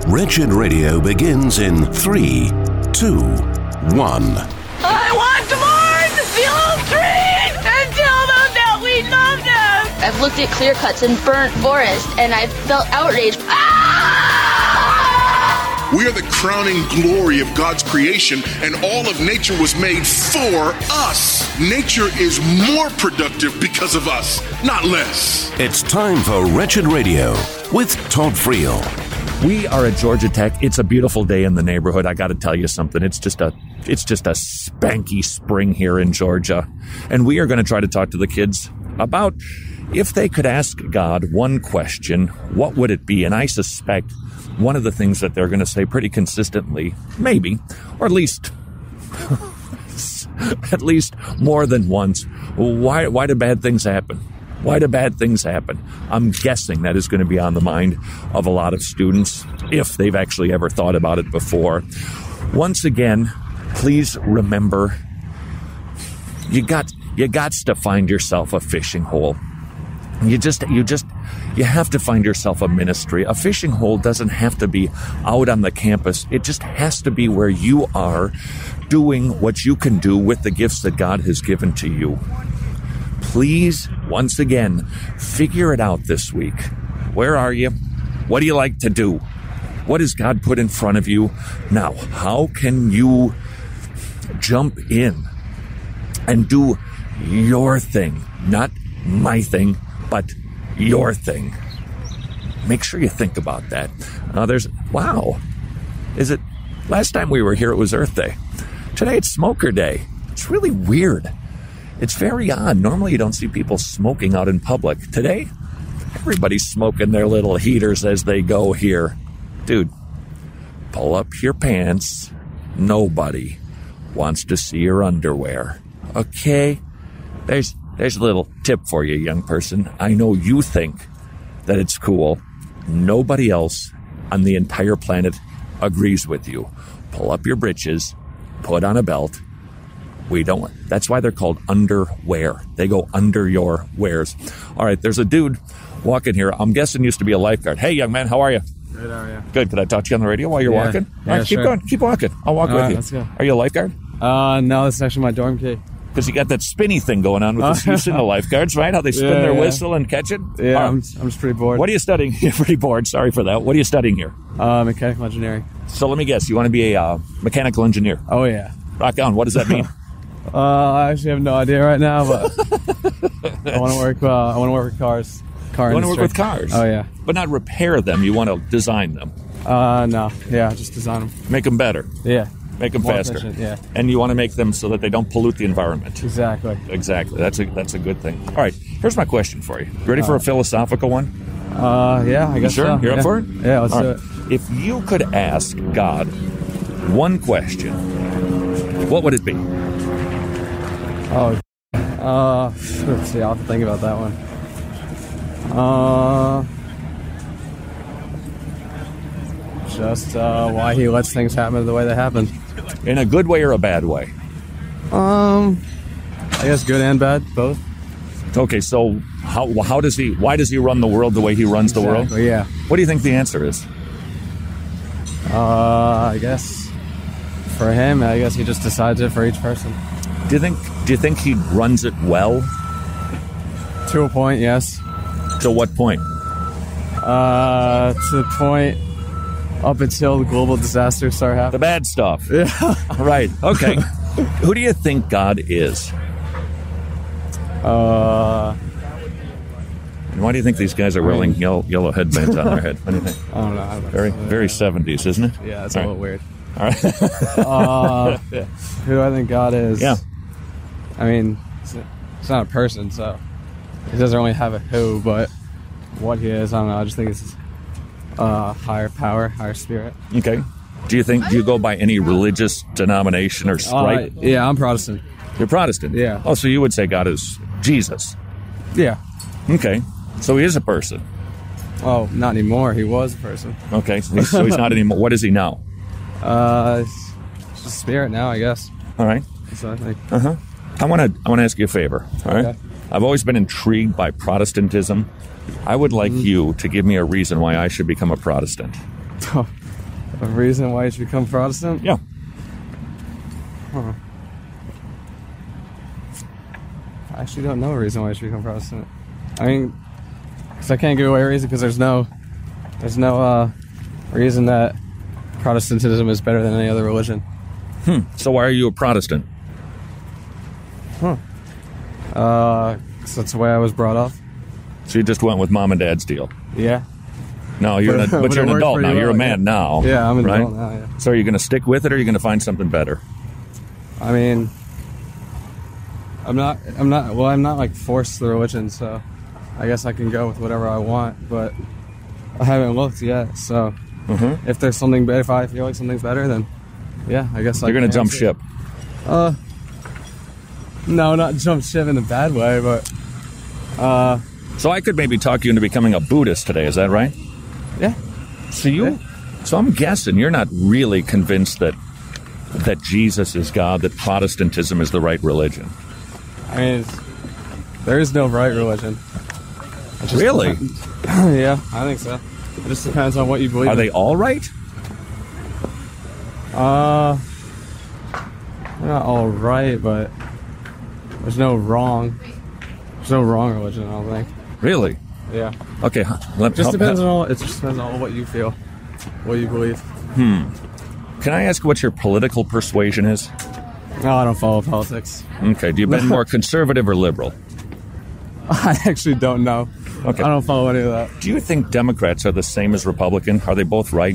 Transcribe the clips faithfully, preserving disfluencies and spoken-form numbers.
Wretched Radio begins in three, two, one. I want to mourn the old trees and tell them that we love them. I've looked at clear cuts and burnt forest, and I've felt outrage. Ah! We are the crowning glory of God's creation, and all of nature was made for us. Nature is more productive because of us, not less. It's time for Wretched Radio with Todd Friel. We are at Georgia Tech. It's a beautiful day in the neighborhood. I got to tell you something. It's just a it's just a spanky spring here in Georgia. And we are going to try to talk to the kids about if they could ask God one question, what would it be? And I suspect one of the things that they're going to say pretty consistently, maybe, or at least at least more than once, why why do bad things happen? Why do bad things happen? I'm guessing that is going to be on the mind of a lot of students if they've actually ever thought about it before. Once again, please remember, you got you got to find yourself a fishing hole. You just you just you have to find yourself a ministry. A fishing hole doesn't have to be out on the campus. It just has to be where you are doing what you can do with the gifts that God has given to you. Please, once again, figure it out this week. Where are you? What do you like to do? What has God put in front of you? Now, how can you jump in and do your thing? Not my thing, but your thing. Make sure you think about that. Uh, there's, wow. Is it, last time we were here, it was Earth Day. Today, it's Smoker Day. It's really weird. It's very odd. Normally you don't see people smoking out in public. Today, everybody's smoking their little heaters as they go here. Dude, pull up your pants. Nobody wants to see your underwear. Okay? There's there's a little tip for you, young person. I know you think that it's cool. Nobody else on the entire planet agrees with you. Pull up your britches. Put on a belt. We don't. That's why they're called underwear. They go under your wares. All right, there's a dude walking here. I'm guessing used to be a lifeguard. Hey, young man, how are you? Good, how are you? Good. Could I talk to you on the radio while you're yeah. walking? Yeah, All right, sure. keep going. Keep walking. I'll walk All with right, you. let's go. Are you a lifeguard? Uh, no, this is actually my dorm key. Because you got that spinny thing going on with this. You've seen the lifeguards, right? How they spin Yeah, their yeah. whistle and catch it? Yeah, All right. I'm, I'm just pretty bored. What are you studying? You're pretty bored. Sorry for that. What are you studying here? Uh, mechanical engineering. So let me guess. You want to be a uh, mechanical engineer? Oh, yeah. Rock on. What does that mean? Uh, I actually have no idea right now, but I want to work. Uh, I want to work with cars. Car You want to industry. work with cars? Oh yeah. But not repair them. You want to design them. Uh, no. Yeah, just design them. Make them better. Yeah. Make them More faster. efficient, yeah. And you want to make them so that they don't pollute the environment. Exactly. Exactly. That's a that's a good thing. All right. Here's my question for you. You ready for a philosophical one? Uh, yeah, I guess Sure. so. You're yeah. up for it? Yeah, let's All do right. it. If you could ask God one question, what would it be? Oh, uh, let's see. I'll have to think about that one. Uh, just uh, why he lets things happen the way they happen. In a good way or a bad way? Um, I guess good and bad, both. Okay. So how how does he? Why does he run the world the way he runs the world? Exactly, yeah. What do you think the answer is? Uh, I guess for him, I guess he just decides it for each person. Do you think Do you think he runs it well? To a point, yes. To what point? Uh, to the point up until the global disasters start The happening. bad stuff. Yeah. Right. Okay. Who do you think God is? Uh, And why do you think these guys are wearing yellow, yellow headbands on their head? What do you think? I don't know. I don't know. Very, very seventies, isn't it? Yeah, it's All a right. little weird. All right. Uh, who do I think God is? Yeah. I mean, it's, it's not a person, so it doesn't really have a who, but what he is, I don't know. I just think it's uh, higher power, higher spirit. Okay. Do you think, do you go by any religious denomination or Uh, stripe? yeah, I'm Protestant. You're Protestant? Yeah. Oh, so you would say God is Jesus. Yeah. Okay. So he is a person. Oh, not anymore. He was a person. Okay. So he's, so he's not anymore. What is he now? Uh, it's just a spirit now, I guess. All right. So I think. Uh-huh. I want to I want to ask you a favor, all right? Okay. I've always been intrigued by Protestantism. I would like Mm-hmm. you to give me a reason why I should become a Protestant. A reason why you should become Protestant? Yeah. Huh. I actually don't know a reason why I should become Protestant. I mean, because I can't give away a reason because there's no, there's no uh, reason that Protestantism is better than any other religion. Hmm. So why are you a Protestant? Huh. Uh, 'cause that's the way I was brought up. So you just went with mom and dad's deal? Yeah. No, you're But- an, but but you're it an worked adult pretty now. You're a well, man yeah. now. Yeah, I'm an right? adult now, yeah. So are you going to stick with it, or are you going to find something better? I mean, I'm not, I'm not, well, I'm not like forced to the religion, so I guess I can go with whatever I want, but I haven't looked yet, so Mm-hmm. if there's something better, if I feel like something's better, then yeah, I guess I You're going to can jump answer it. ship. Uh, no, not jump ship in a bad way, but uh, So I could maybe talk you into becoming a Buddhist today. Is that right? yeah. So you, Yeah. so I'm guessing you're not really convinced that that Jesus is God, that Protestantism is the right religion. I mean, it's, there is no right religion. It just Really? depends- yeah, I think so. It just depends on what you believe Are in. they all right? Uh, they're not all right, but there's no wrong. There's no wrong religion, I don't think. Really? Yeah. Okay. huh, Let, Just help- depends on help- all. It just depends on what you feel, what you believe. Can I ask what your political persuasion is? No, I don't follow politics. Okay. Do you been more conservative or liberal? I actually don't know. Okay. I don't follow any of that. Do you think Democrats are the same as Republican? Are they both right?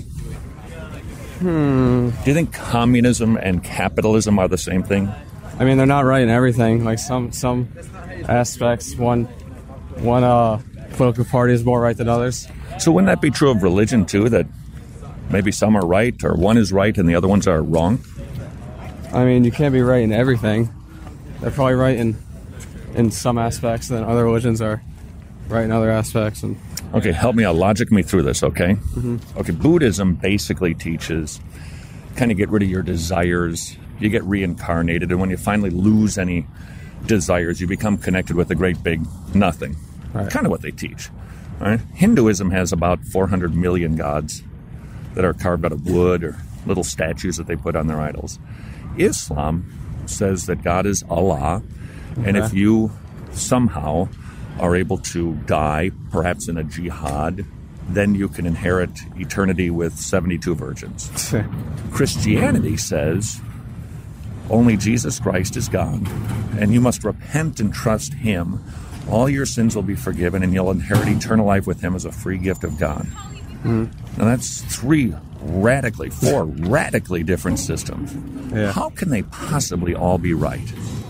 Hmm. Do you think communism and capitalism are the same thing? I mean, they're not right in everything. Like some some aspects, one one uh political party is more right than others. So wouldn't that be true of religion too? That maybe some are right, or one is right and the other ones are wrong? I mean, you can't be right in everything. They're probably right in in some aspects, and then other religions are right in other aspects. And Okay, help me out. Logic me through this, okay? Okay, Buddhism basically teaches kind of get rid of your desires. You get reincarnated, and when you finally lose any desires, you become connected with the great big nothing. Right. Kind of what they teach. All right? Hinduism has about four hundred million gods that are carved out of wood or little statues that they put on their idols. Islam says that God is Allah, and if Okay. you somehow are able to die, perhaps in a jihad, then you can inherit eternity with seventy-two virgins. Christianity says only Jesus Christ is God, and you must repent and trust Him. All your sins will be forgiven, and you'll inherit eternal life with Him as a free gift of God. Now that's three radically, four radically different systems. Yeah. How can they possibly all be right?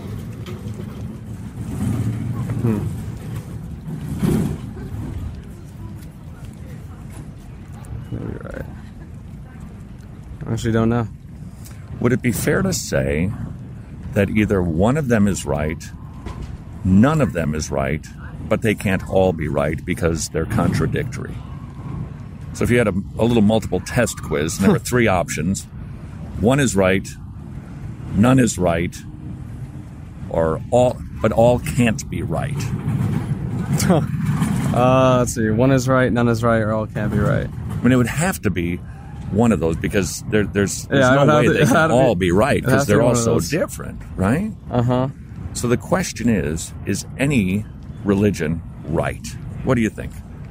maybe you're right. I actually don't know. Would it be fair to say that either one of them is right, none of them is right, but they can't all be right because they're contradictory? So if you had a, a little multiple test quiz, and there were three options, one is right, none is right, or all, but all can't be right. Uh, let's see. One is right, none is right, or all can't be right. I mean, it would have to be one of those because there, there's, there's Yeah, it would no have way to- they it can had to all be- be right it because has to they're be all one of so those. different, right? Uh huh. So the question is, is any religion right? What do you think?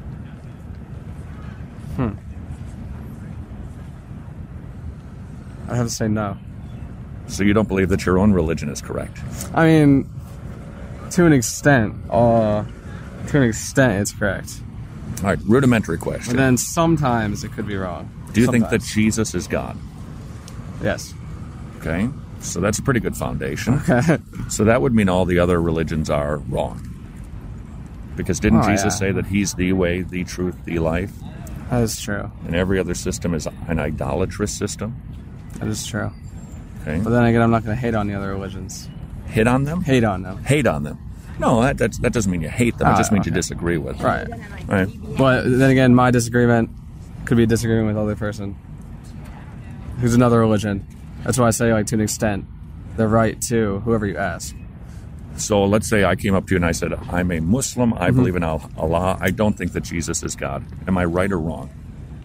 I have to say no. So you don't believe that your own religion is correct? I mean, to an extent, uh, to an extent, it's correct. All right, rudimentary And question. then sometimes it could be wrong. Do you think that Sometimes. Jesus is God? Yes. Okay, so that's a pretty good foundation. Okay. So that would mean all the other religions are wrong. Because didn't Oh, Jesus yeah. say that He's the way, the truth, the life? That is true. And every other system is an idolatrous system? That is true. Okay, But then again, I'm not going to hate on the other religions. hit on them? Hate on them. Hate on them. No, that that's, that doesn't mean you hate them. It Ah, just means you okay. disagree with them. Right. Right. But then again, my disagreement could be a disagreement with other person who's another religion. That's why I say, like, to an extent, they're right too, whoever you ask. So let's say I came up to you and I said, I'm a Muslim, I Mm-hmm. believe in Al- Allah, I don't think that Jesus is God. Am I right or wrong?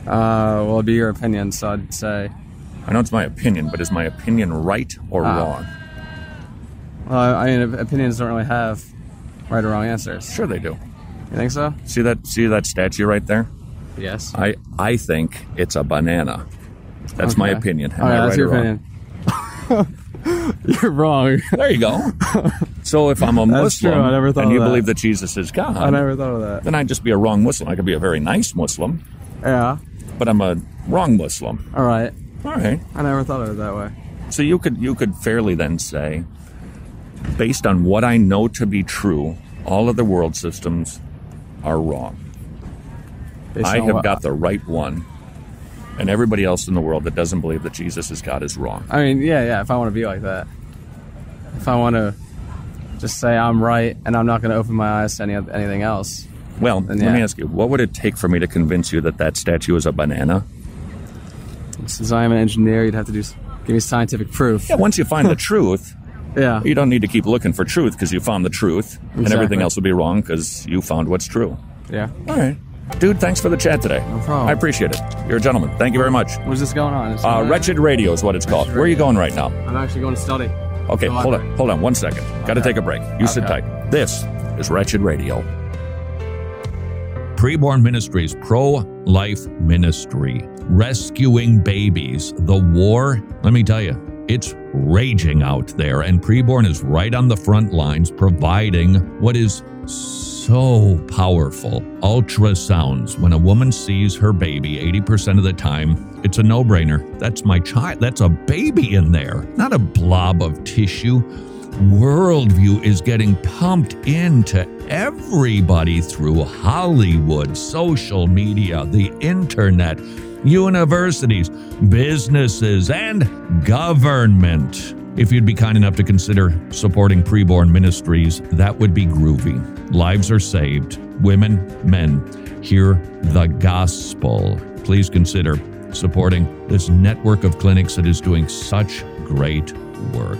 Uh, well, it'd be your opinion, so I'd say... I know it's my opinion, but is my opinion right or Uh, wrong? Well, I mean, opinions don't really have right or wrong answers. Sure they do. You think so? See that see that statue right there? Yes. I, I think it's a banana. That's Okay. my opinion. Am Oh, yeah, I that's right your or wrong? opinion. You're wrong. There you go. So if I'm a That's Muslim true, I never thought and of you that. believe that Jesus is God, I never thought of that. then I'd just be a wrong Muslim. I could be a very nice Muslim, Yeah. but I'm a wrong Muslim. All right. All right. I never thought of it that way. So you could you could fairly then say, based on what I know to be true, all of the world systems are wrong. Based I on have what- got the right one, and everybody else in the world that doesn't believe that Jesus is God is wrong. I mean, yeah, yeah, if I want to be like that. If I want to just say I'm right and I'm not going to open my eyes to any anything else. Well, Then, let me yeah. ask you, what would it take for me to convince you that that statue is a banana? Since I'm an engineer, you'd have to do s- give me scientific proof. Yeah, once you find the truth, Yeah. you don't need to keep looking for truth because you found the truth, and everything Exactly. else will be wrong because you found what's true. Yeah. All right. Dude, thanks for the chat today. No problem. I appreciate it. You're a gentleman. Thank you very much. What's this going on? Is Uh, it- Wretched Radio is what it's called. Where are you going right now? I'm actually going to study. Okay, The hold on. library. Hold on one second. Got to Okay. take a break. You sit Okay. tight. This is Wretched Radio. Preborn Ministries, pro-life ministry, rescuing babies. The war, let me tell you, it's raging out there, and Preborn is right on the front lines providing what is so powerful. Ultrasounds. When a woman sees her baby, eighty percent of the time, it's a no-brainer. That's my child. That's a baby in there, not a blob of tissue. Worldview is getting pumped into everybody through Hollywood, social media, the internet, universities, businesses, and government. If you'd be kind enough to consider supporting Preborn Ministries, that would be groovy. Lives are saved. Women, men, hear the gospel. Please consider supporting this network of clinics that is doing such great work.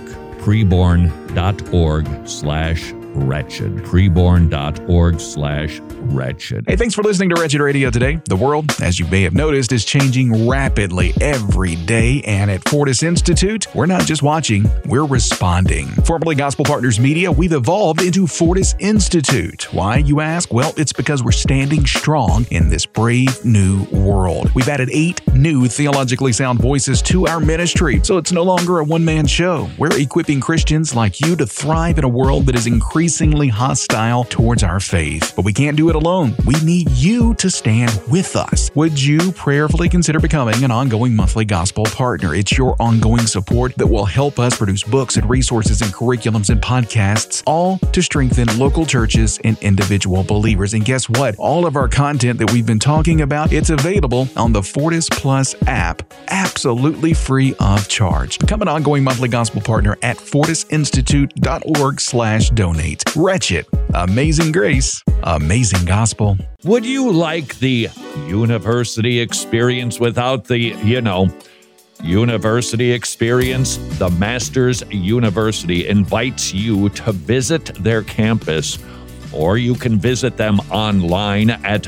Preborn.org slash wretched. Preborn.org slash wretched. Hey, thanks for listening to Wretched Radio today. The world, as you may have noticed, is changing rapidly every day, and at Fortis Institute, we're not just watching, we're responding. Formerly Gospel Partners Media, we've evolved into Fortis Institute. Why, you ask? Well, it's because we're standing strong in this brave new world. We've added eight new theologically sound voices to our ministry, so it's no longer a one-man show. We're equipping Christians like you to thrive in a world that is increasingly hostile towards our faith. But we can't do it alone. We need you to stand with us. Would you prayerfully consider becoming an ongoing monthly gospel partner? It's your ongoing support that will help us produce books and resources and curriculums and podcasts, all to strengthen local churches and individual believers. And guess what? All of our content that we've been talking about, it's available on the Fortis Plus app, absolutely free of charge. Become an ongoing monthly gospel partner at fortisinstitute.org slash donate. Wretched, amazing grace, amazing gospel. Would you like the university experience without the, you know, university experience? The Masters University invites you to visit their campus, or you can visit them online at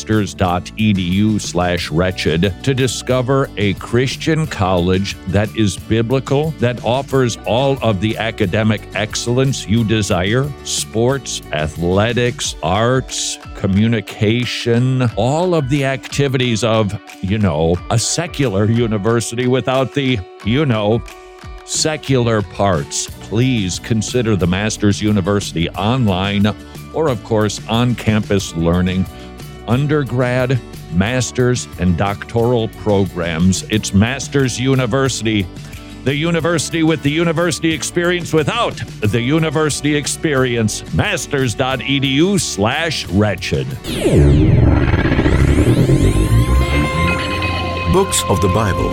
masters.edu slash wretched to discover a Christian college that is biblical, that offers all of the academic excellence you desire: sports, athletics, arts, communication, all of the activities of, you know, a secular university without the, you know, secular parts. Please consider the Masters University online, or of course on-campus learning, undergrad, master's, and doctoral programs. It's Masters University, the university with the university experience without the university experience. Masters.edu slash wretched. Books of the Bible.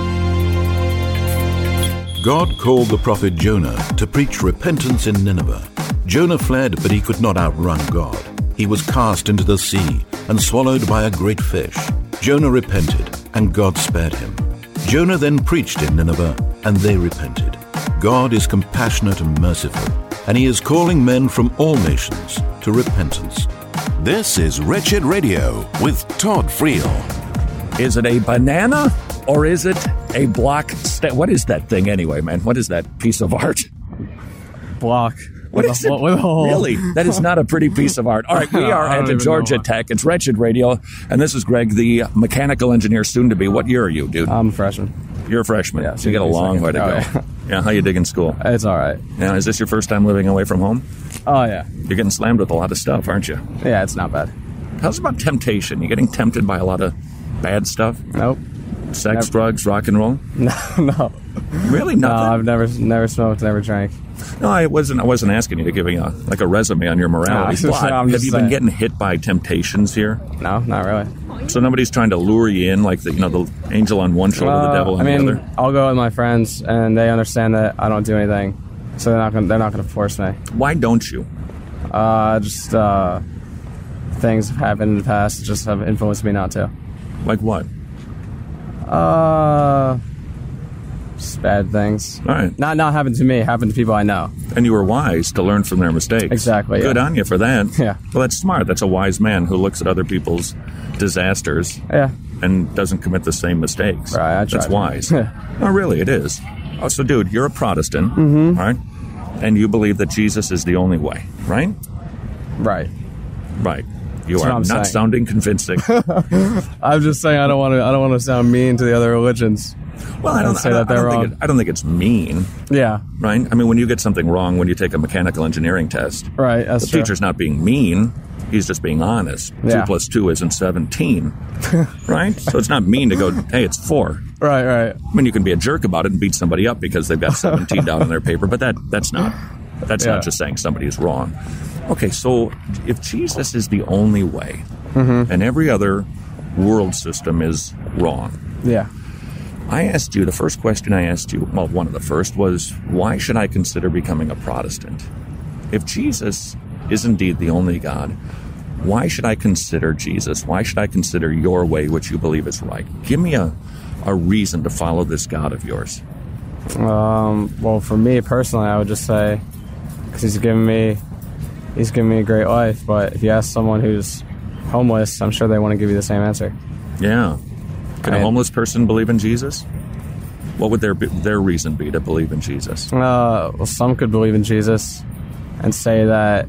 God called the prophet Jonah to preach repentance in Nineveh. Jonah fled, but he could not outrun God. He was cast into the sea and swallowed by a great fish. Jonah repented, and God spared him. Jonah then preached in Nineveh, and they repented. God is compassionate and merciful, and he is calling men from all nations to repentance. This is Wretched Radio with Todd Friel. Is it a banana or is it a block? Sta- what is that thing anyway, man? What is that piece of art? Block. What with is a, it? With a hole. Really? That is not a pretty piece of art. All right, we are at the Georgia Tech. It's Wretched Radio, and this is Greg, the mechanical engineer soon to be. What year are you, dude? I'm a freshman. You're a freshman, Yeah, so you got a long way to go. Oh, yeah. Yeah, how you digging school? It's all right. Now, is this your first time living away from home? Oh, yeah. You're getting slammed with a lot of stuff, aren't you? Yeah, it's not bad. How's about temptation? You getting tempted by a lot of bad stuff? Nope. Sex, Never. drugs, rock and roll? No, no. Really? No, Nothing? I've never never smoked, never drank. No, I wasn't. I wasn't asking you to give me a like a resume on your morality. No, but I'm have just you been saying. getting hit by temptations here? No, not really. So nobody's trying to lure you in, like the you know the angel on one shoulder, the Uh, devil on I mean, the other. I'll go with my friends, and they understand that I don't do anything, so they're not gonna they're not gonna force me. Why don't you? Uh, just uh, things have happened in the past that just have influenced me not to. Like what? Uh, just bad things. All right. Not not happened to me. Happened to people I know. And you were wise to learn from their mistakes. Exactly, Good yeah. on you for that. Yeah. Well, that's smart. That's a wise man who looks at other people's disasters Yeah. and doesn't commit the same mistakes. Right, I try That's to. wise. Yeah. Oh, really? It is. Oh, so, dude, you're a Protestant, Mm-hmm. all right? And you believe that Jesus is the only way, right? Right. Right. You That's what are I'm not saying. sounding convincing. I'm just saying I don't want to. I don't want to sound mean to the other religions. Well, I don't, And say I don't, that they're I don't wrong. think it, I don't think it's mean, Yeah. right? I mean, when you get something wrong, when you take a mechanical engineering test, Right. That's the true. teacher's not being mean. He's just being honest. Yeah. Two plus two isn't seventeen, right? So it's not mean to go, hey, it's four. Right. Right. I mean, you can be a jerk about it and beat somebody up because they've got seventeen down on their paper, but that that's not that's Yeah. not just saying somebody is wrong. Okay, so if Jesus is the only way, Mm-hmm. and every other world system is wrong, Yeah. I asked you, the first question I asked you, well, one of the first was, why should I consider becoming a Protestant? If Jesus is indeed the only God, why should I consider Jesus? Why should I consider your way, which you believe is right? Give me a, a reason to follow this God of yours. Um. Well, for me personally, I would just say because he's given me, he's given me a great life. But if you ask someone who's homeless, I'm sure they want to give you the same answer. Yeah. Can a I- homeless person believe in Jesus? What would their their reason be to believe in Jesus? Uh, well, some could believe in Jesus and say that,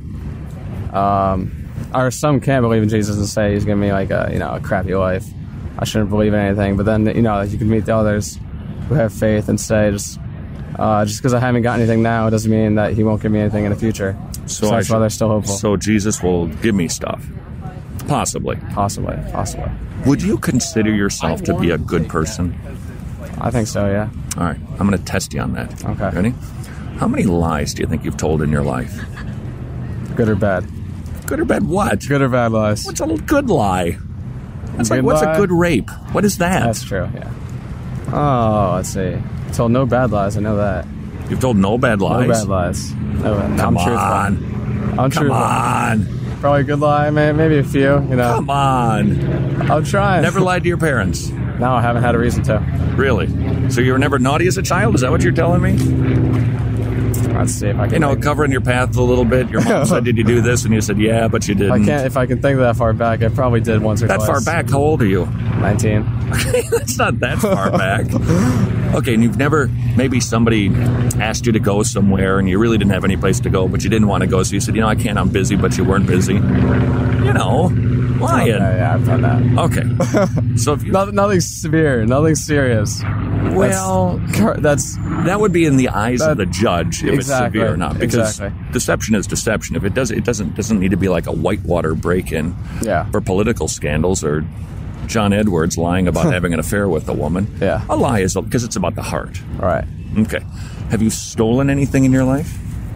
um, or some can't believe in Jesus and say he's giving me like a you know a crappy life. I shouldn't believe in anything. But then you know you can meet the others who have faith and say just uh, just because I haven't got anything now, it doesn't mean that he won't give me anything in the future. So, I that's why should- they're still hopeful. So Jesus will give me stuff. Possibly. Possibly, possibly. Would you consider yourself to be a good person? I think so. Yeah. All right, I'm going to test you on that. Okay. Ready? How many lies do you think you've told in your life? Good or bad? Good or bad what? Good or bad lies? What's a good lie? That's like, Good what's lie? a good rape? What is that? That's true. Yeah. Oh, let's see. I told no bad lies. I know that. You've told no bad lies? No bad lies. No, Come I'm truthful. on. I'm Come truthful. on. Probably a good lie, may- maybe a few. You know. Come on. I'm trying. Never lied to your parents? No, I haven't had a reason to. Really? So you were never naughty as a child? Is that what you're telling me? Let's see if I can. You know, think- covering your path a little bit. Your mom said, did you do this? And you said, yeah, but you didn't. I can't. If I can think that far back, I probably did once or That twice. far back? How old are you? Nineteen. That's not that far back. Okay, and you've never, maybe somebody asked you to go somewhere and you really didn't have any place to go, but you didn't want to go, so you said, you know, I can't, I'm busy, but you weren't busy. You know, lying. Okay, yeah, I've done that. Okay. So if you, Nothing, nothing severe. Nothing serious. well, That's, that's that would be in the eyes of That- the judge if Exactly, it's severe or not. Because exactly. deception is deception. If it does, it doesn't doesn't need to be like a whitewater break-in Yeah. for political scandals or John Edwards lying about having an affair with a woman. Yeah. A lie is because it's about the heart. all right. Okay. Have you stolen anything in your life?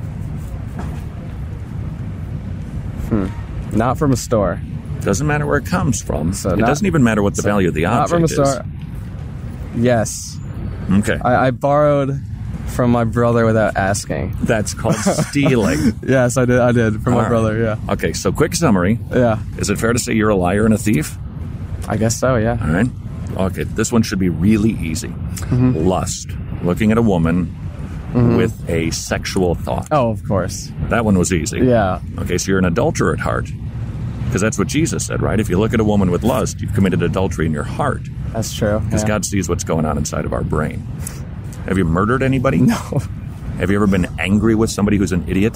Not from a store. Doesn't matter where it comes from. So it not- doesn't even matter what the so value of the Not object from a is. store. Yes, Okay. I, I borrowed from my brother without asking. That's called stealing. Yes, I did. I did from All my right. brother. Yeah. Okay, so quick summary. Yeah. Is it fair to say you're a liar and a thief? I guess so. Yeah. All right. Okay, this one should be really easy. Mm-hmm. Lust. Looking at a woman with a sexual thought. Oh, of course. That one was easy. Yeah. Okay, so you're an adulterer at heart. Because that's what Jesus said, right? If you look at a woman with lust, you've committed adultery in your heart. That's true. Because yeah. God sees what's going on inside of our brain. Have you murdered anybody? No. Have you ever been angry with somebody who's an idiot?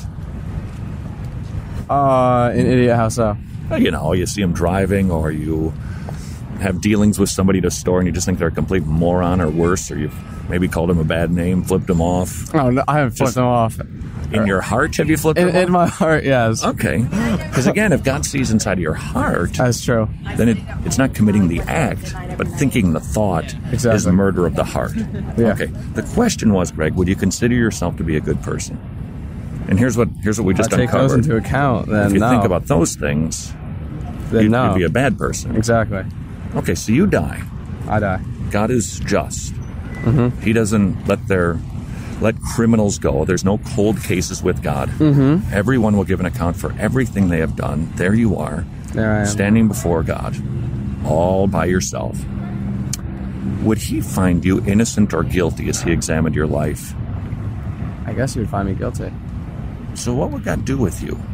Uh, an idiot, how so? Well, you know, you see them driving, or you have dealings with somebody at a store and you just think they're a complete moron or worse, or you've maybe called them a bad name, flipped them off. Oh, no, I haven't flipped Just them off. In your heart, have you flipped In, them off? in my heart, yes. Okay. Because again, if God sees inside of your heart, that's true. Then it, it's not committing the act, but thinking the thought exactly. is murder of the heart. Yeah. Okay. The question was, Greg, would you consider yourself to be a good person? And here's what here's what we just I take uncovered. those into account, then if you no. think about those things, then you'd, no. you'd be a bad person. Exactly. Okay, so you die. I die. God is just. Mm-hmm. He doesn't let their let criminals go. There's no cold cases with God. Mm-hmm. Everyone will give an account for everything they have done. There you are, there I am. standing before God, all by yourself. Would he find you innocent or guilty as he examined your life? I guess he would find me guilty. So what would God do with you?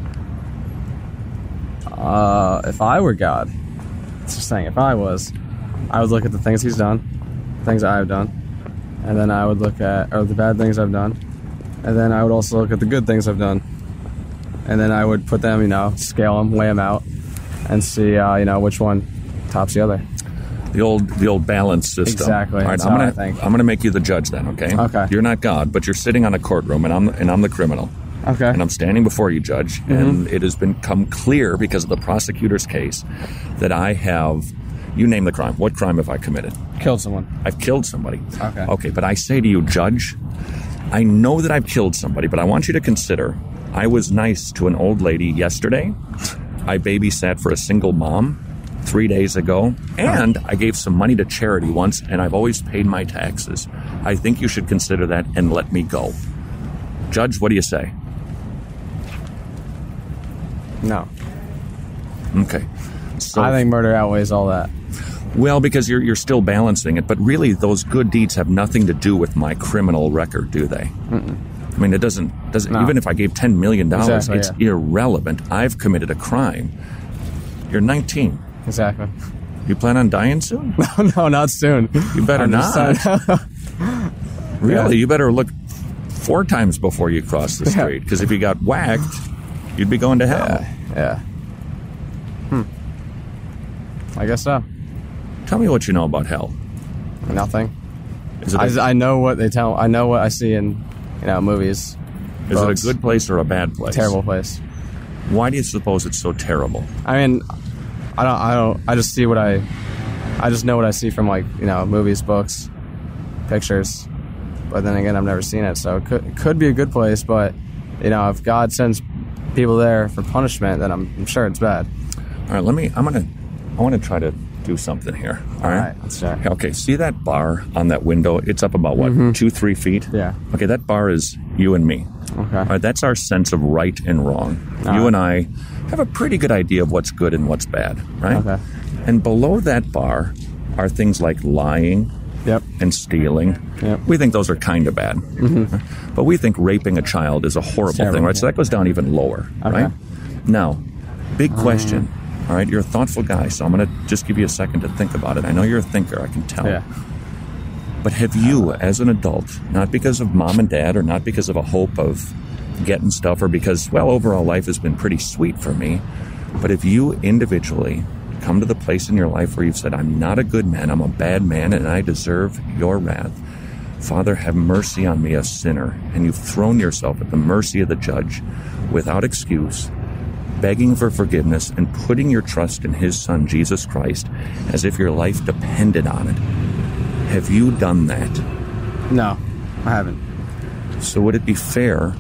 Uh, if I were God, it's just saying, if I was, I would look at the things he's done, things I've done, and then I would look at, or the bad things I've done, and then I would also look at the good things I've done, and then I would put them, you know, scale them, weigh them out, and see, uh, you know, which one tops the other. The old, the old balance system. Exactly. All right, That's I'm how gonna, I think. I'm gonna make you the judge then. Okay. Okay. You're not God, but you're sitting on a courtroom, and I'm, and I'm the criminal. Okay. And I'm standing before you, Judge, Mm-hmm. and it has become clear because of the prosecutor's case that I have. You name the crime. What crime have I committed? Killed someone. I've killed somebody. Okay. Okay, but I say to you, Judge, I know that I've killed somebody, but I want you to consider I was nice to an old lady yesterday. I babysat for a single mom three days ago, and I gave some money to charity once, and I've always paid my taxes. I think you should consider that and let me go. Judge, what do you say? No. Okay. So, I think murder outweighs all that. Well, because you're you're still balancing it, but really those good deeds have nothing to do with my criminal record, do they? Mm-mm. I mean, it doesn't doesn't No. Even if I gave ten million dollars, Exactly, it's yeah. irrelevant. I've committed a crime. You're nineteen. Exactly. You plan on dying soon? No, no, not soon. You better I'm not. just- Really? Yeah. You better look four times before you cross the Yeah. street, because if you got whacked, you'd be going to hell. Yeah. Yeah. Hmm. I guess so. Tell me what you know about hell. Nothing. Is it a, I, I know what they tell. I know what I see in, you know, movies. is books. it a good place or a bad place? Terrible place. Why do you suppose it's so terrible? I mean, I don't. I don't. I just see what I. I just know what I see from, like, you know, movies, books, pictures. But then again, I've never seen it, so it could it could be a good place. But, you know, if God sends people there for punishment, then I'm, I'm sure it's bad. All right, let me. I'm gonna. I want to try to do something here. All, All right? right, let's try. Okay. See that bar on that window? It's up about what, Mhm. two, three feet? Yeah. Okay, that bar is you and me. Okay. All right, that's our sense of right and wrong. All you right. and I have a pretty good idea of what's good and what's bad, right? Okay. And below that bar are things like lying. Yep. And stealing. Yep. We think those are kind of bad. Mm-hmm. But we think raping a child is a horrible Terrible, thing, right? So yeah. that goes down even lower, Okay. right? Now, big question. All right, you're a thoughtful guy, so I'm going to just give you a second to think about it. I know you're a thinker, I can tell. Yeah. But have you, as an adult, not because of mom and dad or not because of a hope of getting stuff or because, well, overall life has been pretty sweet for me, but if you individually come to the place in your life where you've said, I'm not a good man, I'm a bad man, and I deserve your wrath. Father, have mercy on me, a sinner. And you've thrown yourself at the mercy of the judge without excuse, begging for forgiveness and putting your trust in his son, Jesus Christ, as if your life depended on it. Have you done that? No, I haven't. So would it be fair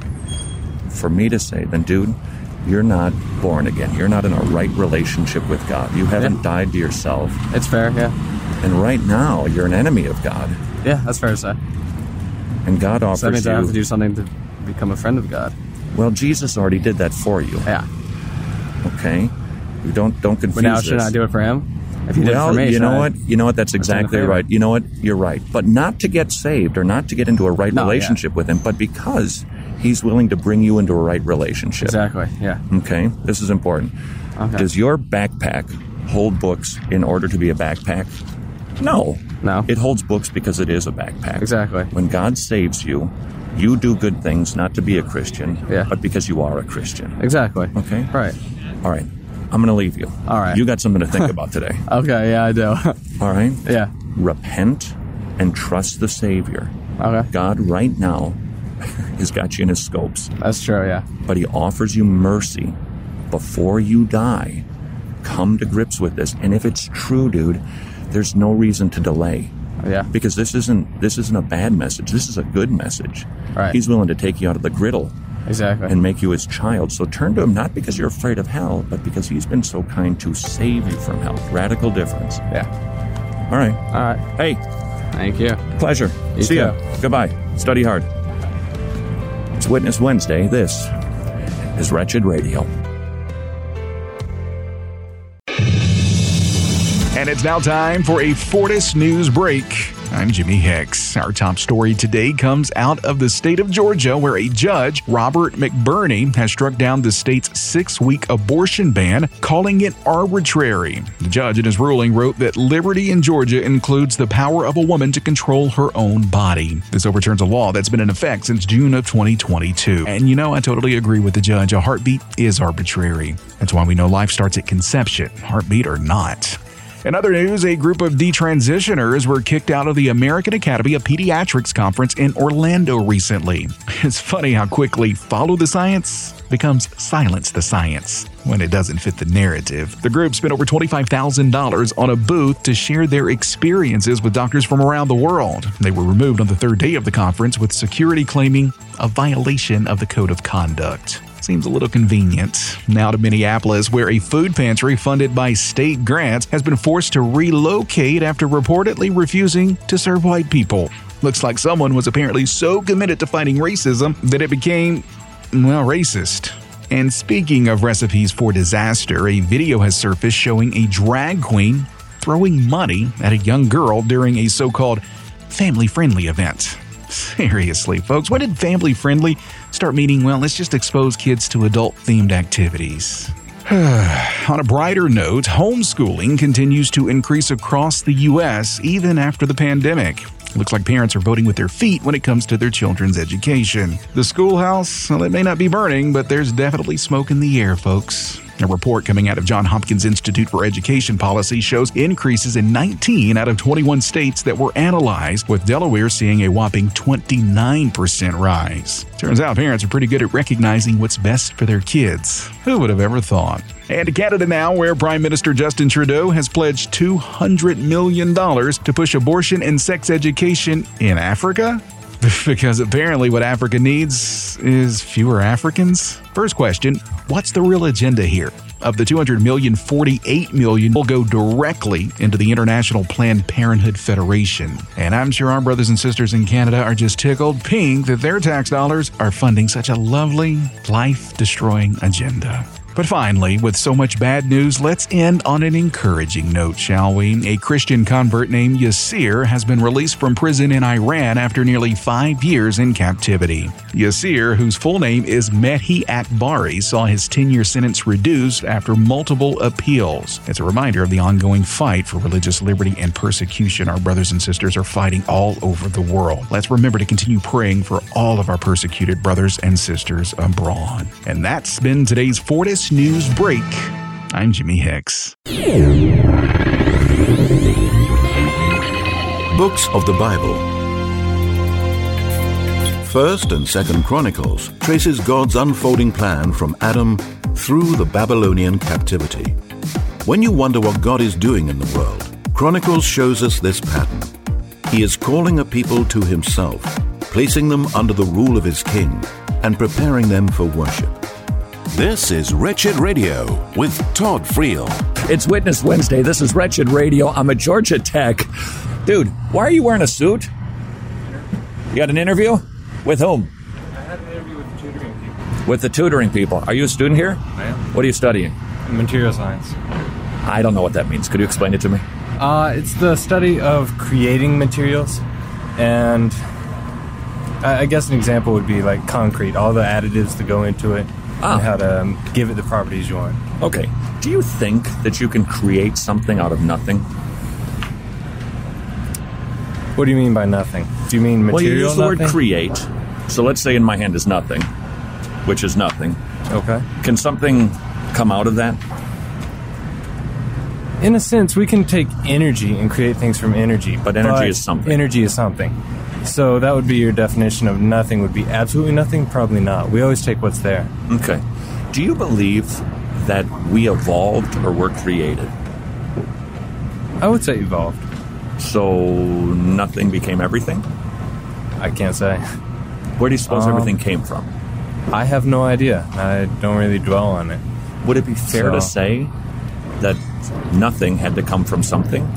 for me to say, then, dude, you're not born again. You're not in a right relationship with God. You haven't Yeah. died to yourself. It's fair, yeah. And right now, you're an enemy of God. Yeah, that's fair to say. And God offers So that means I have to you... do something to become a friend of God. Well, Jesus already did that for you. Yeah. Okay? You don't don't confuse But now this. shouldn't I do it for him? If he did well, it for me, you should know I what? You know what? That's return the exactly favor? right. You know what? You're right. But not to get saved or not to get into a right No, yeah. relationship with him, but because He's willing to bring you into a right relationship. Exactly, yeah. Okay, this is important. Okay. Does your backpack hold books in order to be a backpack? No. No. It holds books because it is a backpack. Exactly. When God saves you, you do good things not to be a Christian, yeah. but because you are a Christian. Exactly. Okay? Right. All right. I'm going to leave you. All right. You got something to think about today. Okay, yeah, I do. All right? Yeah. Repent and trust the Savior. Okay. God right now has got you in his scopes. That's true, yeah. But he offers you mercy before you die. Come to grips with this. And if it's true, dude, there's no reason to delay. Yeah. Because this isn't this isn't a bad message. This is a good message. Right. He's willing to take you out of the griddle. Exactly. And make you his child. So turn to him not because you're afraid of hell, but because he's been so kind to save you from hell. Radical difference. Yeah. All right. All right. Hey. Thank you. Pleasure. You See too. ya. Goodbye. Study hard. It's Witness Wednesday. This is Wretched Radio. And it's now time for a Fortis News Break. I'm Jimmy Hicks. Our top story today comes out of the state of Georgia, where a judge, Robert McBurney, has struck down the state's six-week abortion ban, calling it arbitrary. The judge in his ruling wrote that liberty in Georgia includes the power of a woman to control her own body. This overturns a law that's been in effect since June of twenty twenty-two. And you know, I totally agree with the judge. A heartbeat is arbitrary. That's why we know life starts at conception, heartbeat or not. In other news, a group of detransitioners were kicked out of the American Academy of Pediatrics conference in Orlando recently. It's funny how quickly follow the science becomes silence the science when it doesn't fit the narrative. The group spent over twenty-five thousand dollars on a booth to share their experiences with doctors from around the world. They were removed on the third day of the conference, with security claiming a violation of the code of conduct. Seems a little convenient. Now to Minneapolis, where a food pantry funded by state grants has been forced to relocate after reportedly refusing to serve white people. Looks like someone was apparently so committed to fighting racism that it became, well, racist. And speaking of recipes for disaster, a video has surfaced showing a drag queen throwing money at a young girl during a so-called family-friendly event. Seriously, folks, when did family-friendly start meaning, well, let's just expose kids to adult-themed activities? On a brighter note, homeschooling continues to increase across the U S even after the pandemic. Looks like parents are voting with their feet when it comes to their children's education. The schoolhouse, well, it may not be burning, but there's definitely smoke in the air, folks. A report coming out of Johns Hopkins Institute for Education Policy shows increases in nineteen out of twenty-one states that were analyzed, with Delaware seeing a whopping twenty-nine percent rise. Turns out parents are pretty good at recognizing what's best for their kids. Who would have ever thought? And to Canada now, where Prime Minister Justin Trudeau has pledged two hundred million dollars to push abortion and sex education in Africa? Because apparently what Africa needs is fewer Africans. First question, what's the real agenda here? Of the two hundred million, forty-eight million will go directly into the International Planned Parenthood Federation. And I'm sure our brothers and sisters in Canada are just tickled pink that their tax dollars are funding such a lovely, life-destroying agenda. But finally, with so much bad news, let's end on an encouraging note, shall we? A Christian convert named Yasir has been released from prison in Iran after nearly five years in captivity. Yasir, whose full name is Mehdi Akbari, saw his ten-year sentence reduced after multiple appeals. It's a reminder of the ongoing fight for religious liberty and persecution our brothers and sisters are fighting all over the world. Let's remember to continue praying for all of our persecuted brothers and sisters abroad. And that's been today's Fortis News Break. I'm Jimmy Hicks. Books of the Bible. First and Second Chronicles traces God's unfolding plan from Adam through the Babylonian captivity. When you wonder what God is doing in the world, Chronicles shows us this pattern. He is calling a people to himself, placing them under the rule of his king, and preparing them for worship. This is Wretched Radio with Todd Friel. It's Witness Wednesday. This is Wretched Radio. I'm at Georgia Tech. Dude, why are you wearing a suit? You got an interview? With whom? I had an interview with the tutoring people. With the tutoring people. Are you a student here? I am. What are you studying? Material science. I don't know what that means. Could you explain it to me? Uh, it's the study of creating materials and I, I guess an example would be like concrete, all the additives that go into it, Ah. and how to um, give it the properties you want. Okay. Do you think that you can create something out of nothing? What do you mean by nothing? Do you mean material Well, you use the nothing? word create. So let's say in my hand is nothing, which is nothing. Okay. Can something come out of that? In a sense, we can take energy and create things from energy. But energy is something. Energy is something. So that would be your definition of nothing would be absolutely nothing? Probably not. We always take what's there. Okay. Do you believe that we evolved or were created? I would say evolved. So nothing became everything? I can't say. Where do you suppose Um, everything came from? I have no idea. I don't really dwell on it. Would it be fair to So- say that nothing had to come from something?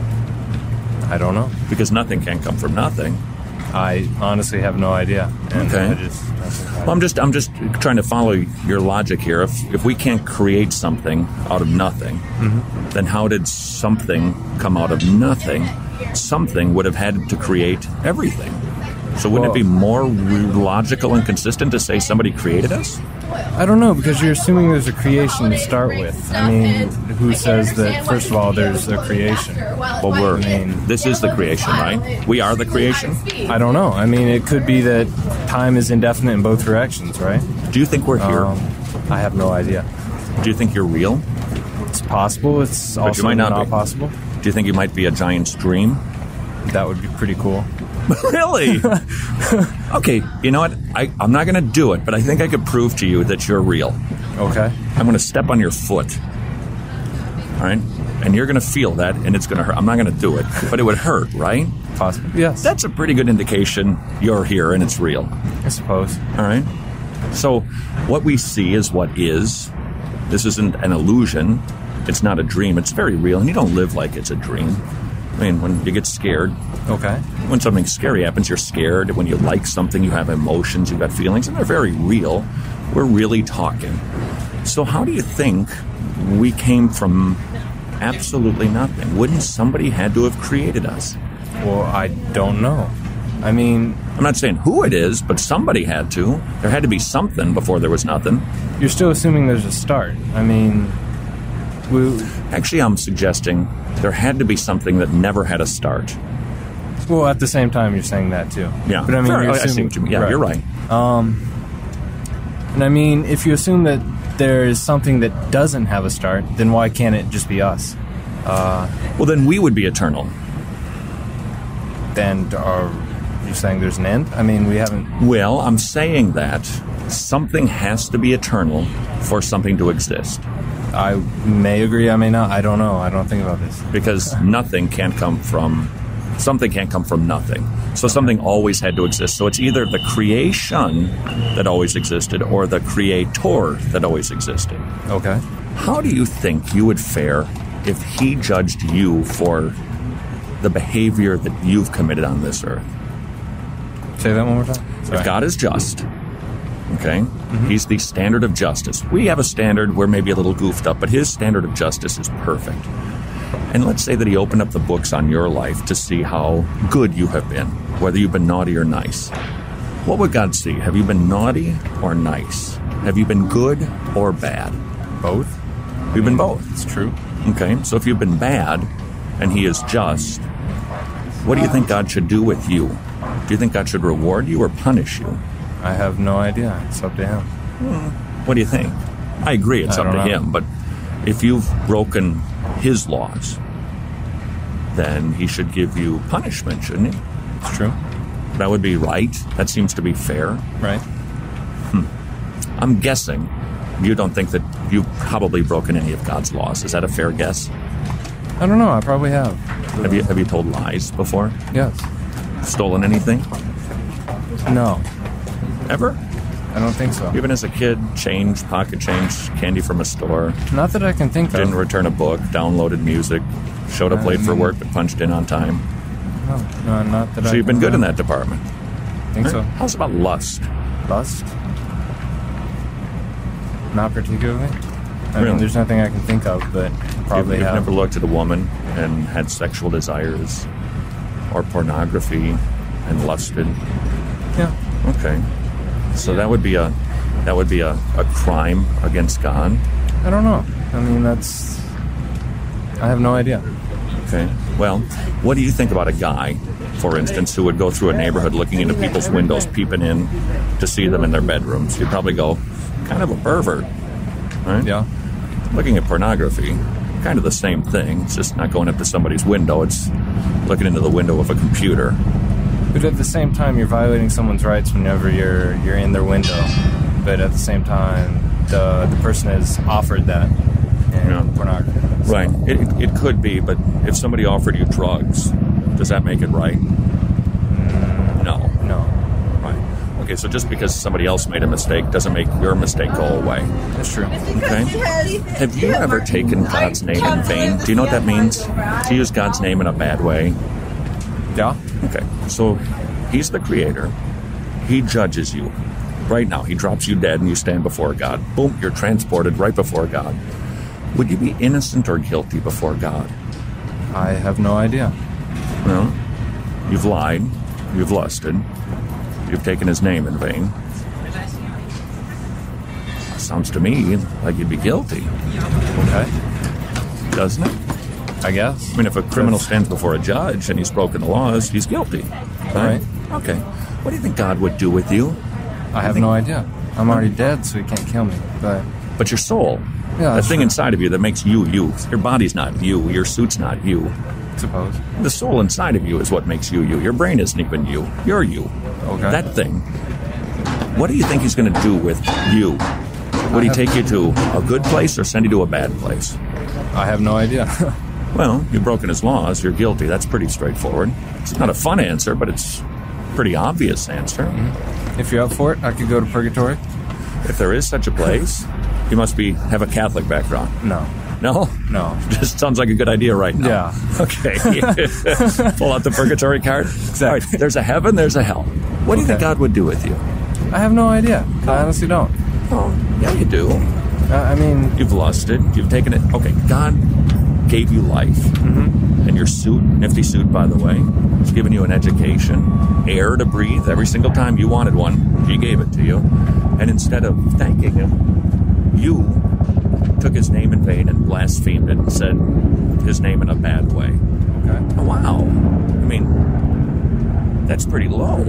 I don't know. Because nothing can come from nothing. I honestly have no idea. And Okay. I just, Well, I'm just I'm just trying to follow your logic here. If if we can't create something out of nothing, Mm-hmm. then how did something come out of nothing? Something would have had to create everything. So wouldn't Well- it be more logical and consistent to say somebody created us? I don't know, because you're assuming there's a creation to start with. I mean, who says that, first of all, there's a creation? Well, we're I mean, this is the creation, right? We are the creation. I don't know. I mean, it could be that time is indefinite in both directions, right? Do you think we're here? Um, I have no idea. Do you think you're real? It's possible. It's But also you might not not be. possible. Do you think you might be a giant stream? That would be pretty cool. Really? Okay, you know what? I, I'm not going to do it, but I think I could prove to you that you're real. Okay. I'm going to step on your foot. All right? And you're going to feel that, and it's going to hurt. I'm not going to do it, but it would hurt, right? Possible. Yes. That's a pretty good indication you're here and it's real. I suppose. All right? So, what we see is what is. This isn't an illusion. It's not a dream. It's very real, and you don't live like it's a dream. I mean, when you get scared, Okay. when something scary happens, you're scared. When you like something, you have emotions, you've got feelings, and they're very real. We're really talking. So how do you think we came from absolutely nothing? Wouldn't somebody had to have created us? Well, I don't know. I mean, I'm not saying who it is, but somebody had to. There had to be something before there was nothing. you're still assuming there's a start. I mean, we, Actually, I'm suggesting there had to be something that never had a start. well, at the same time, you're saying that too. Yeah. But I mean, Fair. you're I see assuming, what you mean. Yeah, you're right. And I mean, if you assume that there is something that doesn't have a start, then why can't it just be us? Well, then we would be eternal. Then are you saying there's an end? I mean, we haven't. Well, I'm saying that something has to be eternal for something to exist. I may agree, I may not. I don't know. I don't think about this. Because nothing can't come from something can't come from nothing. So something always had to exist. So it's either the creation that always existed or the creator that always existed. Okay. How do you think you would fare if he judged you for the behavior that you've committed on this earth? Say that one more time. Sorry. If God is just, okay, he's the standard of justice. We have a standard, we're maybe a little goofed up, but his standard of justice is perfect. And let's say that he opened up the books on your life to see how good you have been, whether you've been naughty or nice. What would God see? Have you been naughty or nice? Have you been good or bad? Both? You've been both. It's true. Okay, so if you've been bad and he is just, what do you think God should do with you? Do you think God should reward you or punish you? I have no idea. It's up to him. What do you think? I agree, it's I up to don't know. him, but if you've broken his laws, then he should give you punishment, shouldn't he? It's true. That would be right. That seems to be fair. Right? I'm guessing you don't think that you've probably broken any of God's laws. Is that a fair guess? I don't know. I probably have. Have you have you told lies before? Yes. Stolen anything? No. Ever? I don't think so. Even as a kid, change, pocket change, candy from a store, Not that I can think didn't of. return a book, downloaded music, showed up late for Um, work but punched in on time. No, no, not that I So you've been can good in think that department. of. think so. How's about lust? Lust? Not particularly. I Really? mean, there's nothing I can think of, but probably You've, you've have. never looked at a woman and had sexual desires or pornography and lusted. Yeah. Okay. So that would be a that would be a, a crime against God. I don't know. I mean, that's... I have no idea. Okay. Well, what do you think about a guy, for instance, who would go through a neighborhood looking into people's windows, peeping in to see them in their bedrooms? You'd probably go, kind of a pervert, right? Yeah. Looking at pornography, kind of the same thing. It's just not going up to somebody's window. It's looking into the window of a computer. But at the same time, you're violating someone's rights whenever you're you're in their window. But at the same time, the the person has offered that in Yeah. pornography. So- Right. It, it, it could be, but if somebody offered you drugs, does that make it right? No. No. Right. Okay, so just because somebody else made a mistake doesn't make your mistake go away. That's true. Okay. Have you ever taken God's name in vain? Do you know what that means? To use God's name in a bad way? Yeah. Okay. So he's the creator. He judges you. Right now, he drops you dead and you stand before God. Boom, you're transported right before God. Would you be innocent or guilty before God? I have no idea. Well, you've lied. You've lusted. You've taken his name in vain. Sounds to me like you'd be guilty. Okay. Doesn't it? I guess. I mean, if a criminal stands before a judge and he's broken the laws, he's guilty. Right? Right. Okay. What do you think God would do with you? I have no idea. I'm already dead, so he can't kill me. But But your soul, Yeah, that that's thing true. inside of you that makes you you. Your body's not you. Your suit's not you. I suppose. The soul inside of you is what makes you you. Your brain isn't even you. You're you. Okay. That thing. What do you think he's going to do with you? Would he have- take you to a good place or send you to a bad place? I have no idea. Well, you've broken his laws. You're guilty. That's pretty straightforward. It's not a fun answer, but it's a pretty obvious answer. If you're up for it, I could go to purgatory. If there is such a place, you must be have a Catholic background. No. No? No. Just sounds like a good idea right now. Yeah. Okay. Pull out the purgatory card. Exactly. All right, there's a heaven, there's a hell. What do you think Okay. God would do with you? I have no idea. I honestly don't. Oh, yeah, you do. Uh, I mean, You've lusted. You've taken it. Okay, God gave you life. Mm-hmm. And your suit, nifty suit, by the way, has given you an education, air to breathe. Every single time you wanted one, he gave it to you. And instead of thanking him, you took his name in vain and blasphemed it and said his name in a bad way. okay. Oh, wow. I mean, that's pretty low.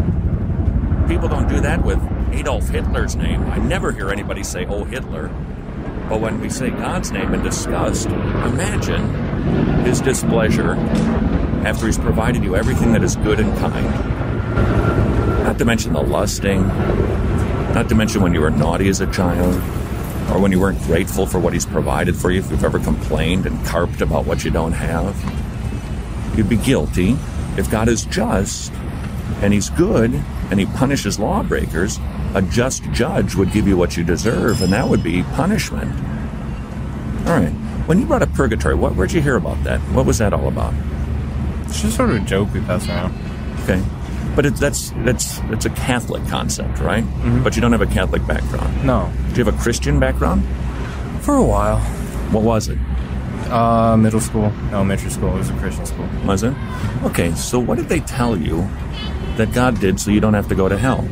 People don't do that with Adolf Hitler's name. I never hear anybody say, oh, Hitler. But when we say God's name in disgust, imagine his displeasure after he's provided you everything that is good and kind. Not to mention the lusting, not to mention when you were naughty as a child, or when you weren't grateful for what he's provided for you, if you've ever complained and carped about what you don't have. You'd be guilty. If God is just and he's good and he punishes lawbreakers, a just judge would give you what you deserve, and that would be punishment. All right. When you brought up purgatory, what, where'd you hear about that? What was that all about? It's just sort of a joke we pass around. Okay. But it, that's that's that's a Catholic concept, right? Mm-hmm. But you don't have a Catholic background. No. Do you have a Christian background? For a while. What was it? Uh, middle school, elementary school. It was a Christian school. Was it? Okay, so what did they tell you that God did so you don't have to go to hell?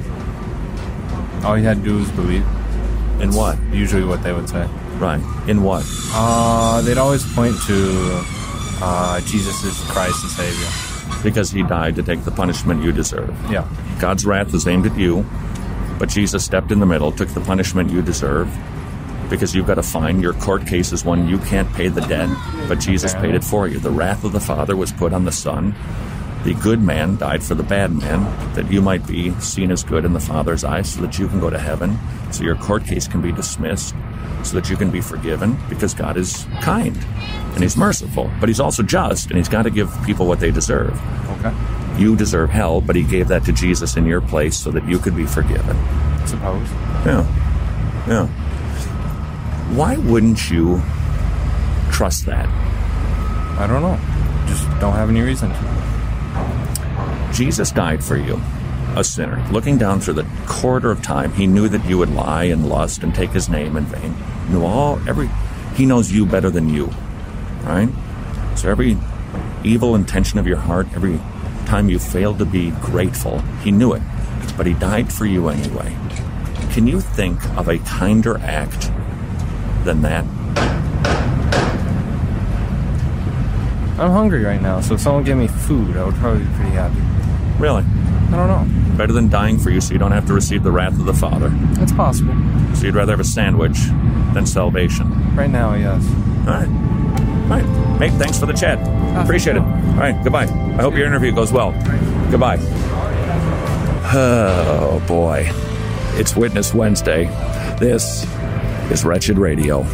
All you had to do was believe. In what? Usually what they would say. Right. In what? Uh, they'd always point to uh, Jesus is Christ and Savior. Because he died to take the punishment you deserve. Yeah. God's wrath is aimed at you, but Jesus stepped in the middle, took the punishment you deserve, because you've got a fine. Your court case is one you can't pay the debt, but Jesus paid it for you. The wrath of the Father was put on the Son. The good man died for the bad man, that you might be seen as good in the Father's eyes, so that you can go to heaven, so your court case can be dismissed, so that you can be forgiven, because God is kind, and he's merciful, but he's also just, and he's got to give people what they deserve. Okay. You deserve hell, but he gave that to Jesus in your place so that you could be forgiven. I suppose. Yeah. Yeah. Why wouldn't you trust that? I don't know. Just don't have any reason to. Jesus died for you, a sinner. Looking down through the corridor of time, he knew that you would lie and lust and take his name in vain. Knew all, every, he knows you better than you, right? So every evil intention of your heart, every time you failed to be grateful, he knew it. but he died for you anyway. Can you think of a kinder act than that? I'm hungry right now, so if someone gave me food, I would probably be pretty happy. Really? I don't know. Better than dying for you so you don't have to receive the wrath of the Father. It's possible. So you'd rather have a sandwich than salvation? Right now, yes. All right. All right. Mate, thanks for the chat. Appreciate it. All right, goodbye. I hope your interview goes well. Goodbye. Oh, boy. It's Witness Wednesday. This is Wretched Radio.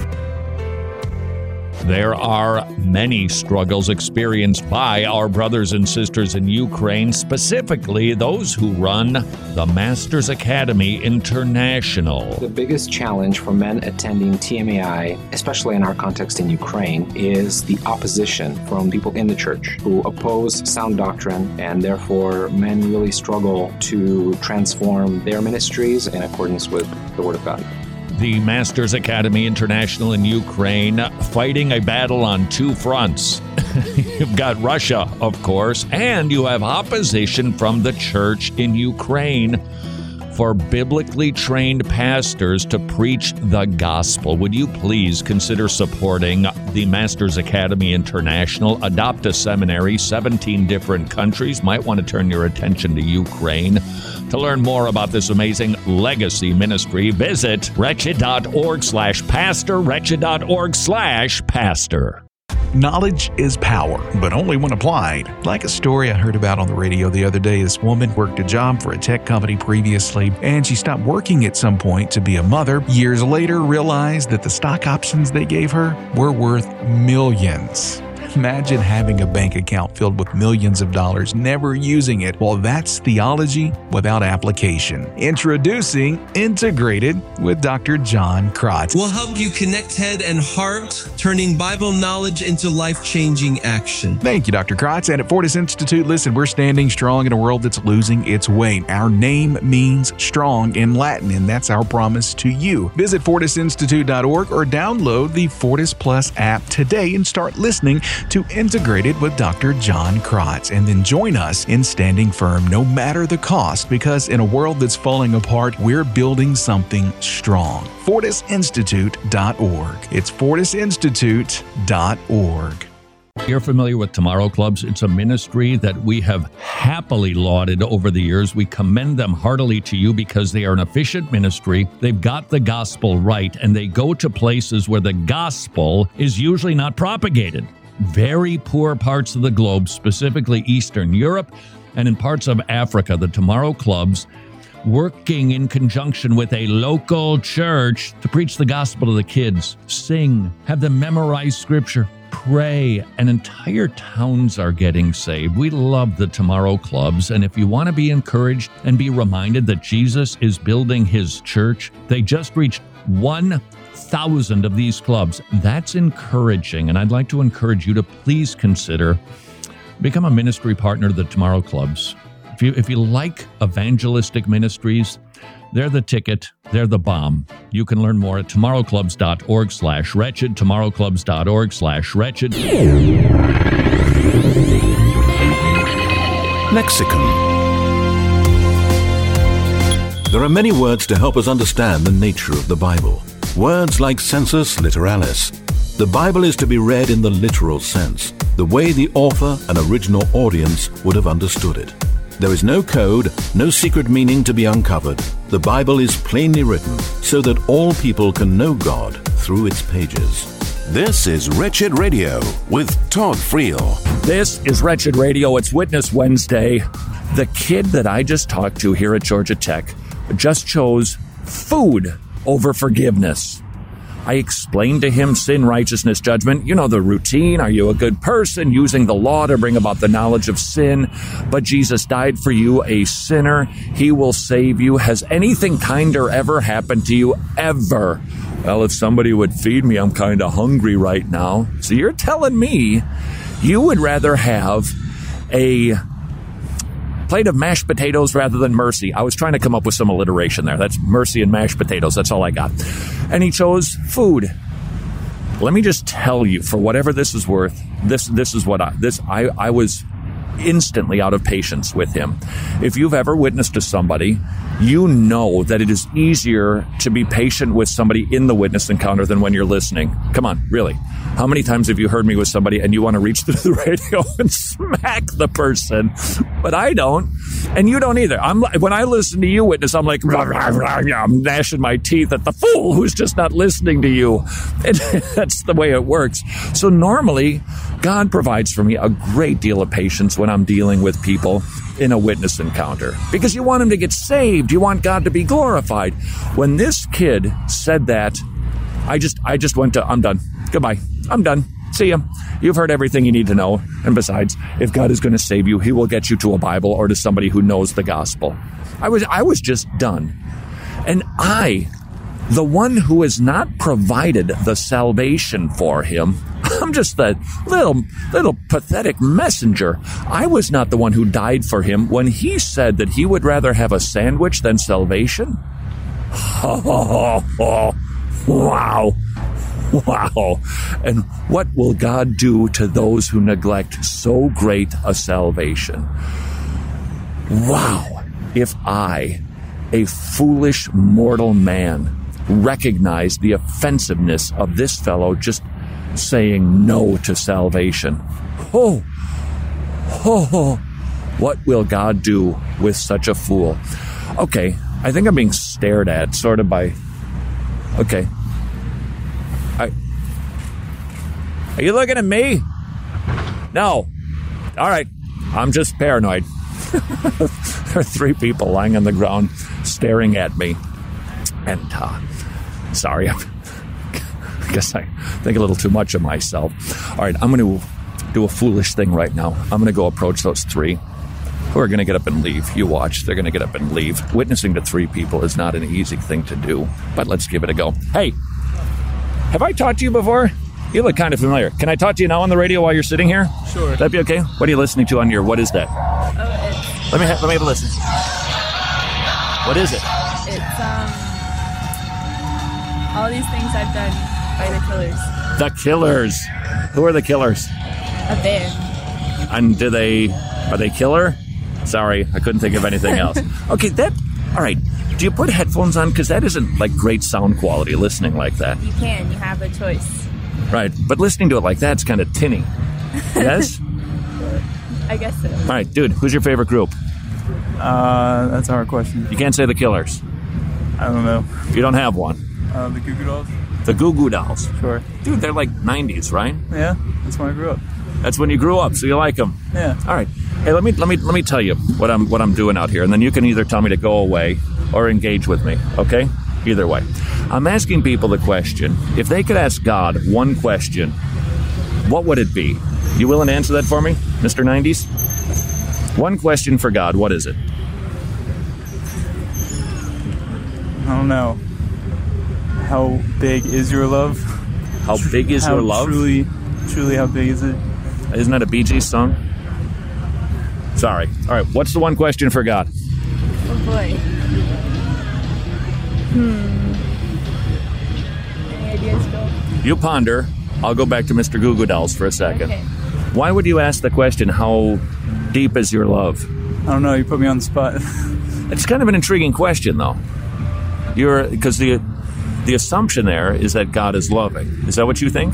There are many struggles experienced by our brothers and sisters in Ukraine, specifically those who run the Masters Academy International. The biggest challenge for men attending T M A I, especially in our context in Ukraine, is the opposition from people in the church who oppose sound doctrine, and therefore men really struggle to transform their ministries in accordance with the Word of God. The Masters Academy International in Ukraine fighting a battle on two fronts. You've got Russia, of course, and you have opposition from the church in Ukraine for biblically trained pastors to preach the gospel. Would you please consider supporting the Masters Academy International? Adopt a seminary, seventeen different countries. Might want to turn your attention to Ukraine. To learn more about this amazing legacy ministry, visit wretched.org slash pastor, wretched.org slash pastor. Knowledge is power, but only when applied. Like a story I heard about on the radio the other day, this woman worked a job for a tech company previously, and she stopped working at some point to be a mother. Years later, realized that the stock options they gave her were worth millions. Imagine having a bank account filled with millions of dollars, never using it. Well, that's theology without application. Introducing Integrated with Doctor John Krotz. We'll help you connect head and heart, turning Bible knowledge into life-changing action. Thank you, Doctor Krotz. And at Fortis Institute, listen, we're standing strong in a world that's losing its way. Our name means strong in Latin, and that's our promise to you. Visit fortis institute dot org or download the Fortis Plus app today and start listening to Integrated with Doctor John Krotz, and then join us in standing firm no matter the cost, because in a world that's falling apart, we're building something strong. fortis institute dot org. It's fortis institute dot org. You're familiar with Tomorrow Clubs. It's a ministry that we have happily lauded over the years. We commend them heartily to you because they are an efficient ministry. They've got the gospel right, and they go to places where the gospel is usually not propagated. Very poor parts of the globe, specifically Eastern Europe and in parts of Africa. The Tomorrow Clubs, working in conjunction with a local church to preach the gospel to the kids, sing, have them memorize scripture, pray, and entire towns are getting saved. We love the Tomorrow Clubs, and if you want to be encouraged and be reminded that Jesus is building his church, they just reached one thousand of these clubs. That's encouraging, and I'd like to encourage you to please consider become a ministry partner to the Tomorrow Clubs. If you if you like evangelistic ministries, they're the ticket, they're the bomb. You can learn more at tomorrowclubs.org slash wretched, tomorrowclubs.org slash wretched. Lexicon. There are many words to help us understand the nature of the Bible. Words like sensus literalis. The Bible is to be read in the literal sense, the way the author and original audience would have understood it. There is no code, no secret meaning to be uncovered. The Bible is plainly written so that all people can know God through its pages. This is Wretched Radio with Todd Friel. This is Wretched Radio. It's Witness Wednesday. The kid that I just talked to here at Georgia Tech just chose food over forgiveness. I explained to him sin, righteousness, judgment. You know the routine. Are you a good person? Using the law to bring about the knowledge of sin. But Jesus died for you, a sinner. He will save you. Has anything kinder ever happened to you? Ever? Well, if somebody would feed me, I'm kind of hungry right now. So you're telling me you would rather have a plate of mashed potatoes rather than mercy. I was trying to come up with some alliteration there. That's mercy and mashed potatoes. That's all I got. And he chose food. Let me just tell you, for whatever this is worth, this this is what I this I, I was instantly out of patience with him. If you've ever witnessed to somebody, you know that it is easier to be patient with somebody in the witness encounter than when you're listening. Come on, really. How many times have you heard me with somebody and you want to reach through the radio and smack the person? But I don't. And you don't either. I'm when I listen to you witness, I'm like, rah, rah, rah, rah, I'm gnashing my teeth at the fool who's just not listening to you. And that's the way it works. So normally, God provides for me a great deal of patience when I'm dealing with people in a witness encounter, because you want them to get saved. You want God to be glorified. When this kid said that, I just, I just went to, I'm done. Goodbye. I'm done. See ya. You've heard everything you need to know. And besides, if God is going to save you, he will get you to a Bible or to somebody who knows the gospel. I was, I was just done. And I, the one who has not provided the salvation for him, I'm just that little, little pathetic messenger. I was not the one who died for him when he said that he would rather have a sandwich than salvation. Oh, oh, oh, wow. Wow. And what will God do to those who neglect so great a salvation? Wow. If I, a foolish mortal man, recognize the offensiveness of this fellow just saying no to salvation. Oh, oh, oh, what will God do with such a fool? Okay, I think I'm being stared at sort of by, okay. I, are you looking at me? No. All right, I'm just paranoid. There are three people lying on the ground staring at me. And, uh, sorry, I guess I think a little too much of myself. All right, I'm going to do a foolish thing right now. I'm going to go approach those three who are going to get up and leave. You watch, they're going to get up and leave. Witnessing to three people is not an easy thing to do, but let's give it a go. Hey, have I talked to you before? You look kind of familiar. Can I talk to you now on the radio while you're sitting here? Sure. That'd be okay? What are you listening to on your, what is that? Oh, it's... Let me, ha- let me have a listen. What is it? It's, um... all these things I've done by the Killers. The Killers. Who are the Killers? A band. And do they, are they killer? Sorry, I couldn't think of anything else. Okay, that, all right. Do you put headphones on? Because that isn't like great sound quality listening like that. You can, you have a choice. Right, but listening to it like that's kind of tinny. Yes? I guess so. All right, dude, who's your favorite group? Uh, that's a hard question. You can't say the Killers. I don't know. You don't have one. Uh, the Goo Goo Dolls? The Goo Goo Dolls. Sure. Dude, they're like nineties, right? Yeah, that's when I grew up. That's when you grew up, so you like them. Yeah. All right. Hey, let me let me let me tell you what I'm what I'm doing out here, and then you can either tell me to go away or engage with me. Okay? Either way, I'm asking people the question: if they could ask God one question, what would it be? You willing to answer that for me, Mister nineties? One question for God. What is it? I don't know. How big is your love? How big is how your love? Truly, truly, how big is it? Isn't that a Bee Gees song? Sorry. All right. What's the one question for God? Oh boy. Hmm. Any ideas, Phil? You ponder. I'll go back to Mister Goo Goo Dolls for a second. Okay. Why would you ask the question, how deep is your love? I don't know. You put me on the spot. It's kind of an intriguing question, though. You're because the the assumption there is that God is loving. Is that what you think?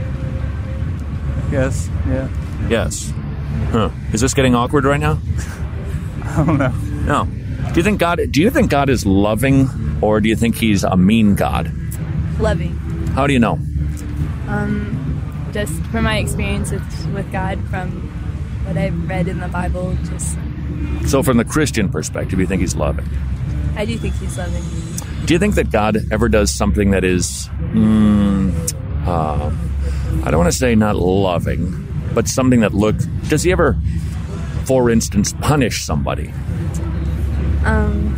Yes. Yeah. Yes. Huh. Is this getting awkward right now? I don't know. No. Do you think God? Do you think God is loving, or do you think He's a mean God? Loving. How do you know? Um, just from my experience with, with God, from what I've read in the Bible, just. So, from the Christian perspective, you think He's loving? I do think He's loving. Do you think that God ever does something that is, mm, uh, I don't want to say not loving, but something that looks, does He ever, for instance, punish somebody? Um.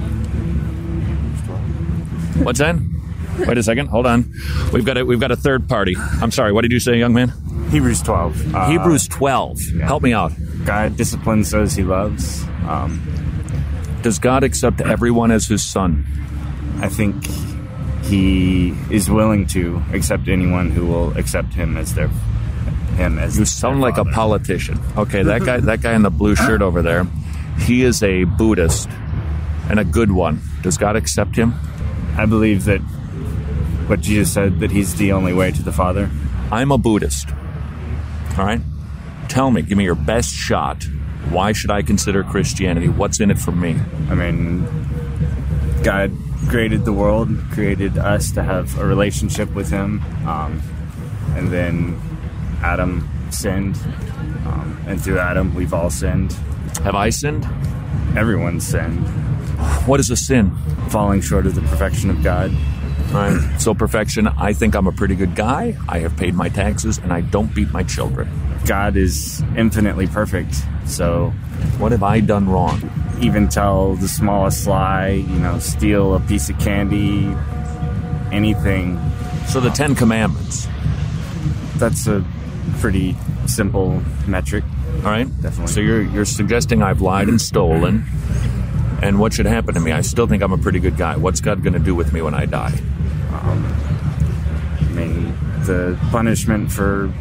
What's that? Wait a second. Hold on. We've got a, we've got a third party. I'm sorry. What did you say, young man? Hebrews twelve. Uh, Hebrews twelve. Yeah. Help me out. God disciplines those He loves. Um, Does God accept everyone as His son? I think He is willing to accept anyone who will accept Him as their him as You sound like a politician. Okay, that guy that guy in the blue shirt over there, he is a Buddhist and a good one. Does God accept him? I believe that what Jesus said, that he's the only way to the Father. I'm a Buddhist. All right? Tell me, give me your best shot. Why should I consider Christianity? What's in it for me? I mean, God created the world, created us to have a relationship with him, um, and then Adam sinned, um, and through Adam we've all sinned. Have I sinned? Everyone's sinned. What is a sin? Falling short of the perfection of God. All right. So perfection, I think I'm a pretty good guy. I have paid my taxes, and I don't beat my children. God is infinitely perfect, so what have I done wrong? Even tell the smallest lie, you know, steal a piece of candy, anything. So the Ten Commandments. That's a pretty simple metric. All right. Definitely. So you're you're suggesting I've lied and stolen, and what should happen to me? I still think I'm a pretty good guy. What's God going to do with me when I die? Um, I mean, the punishment for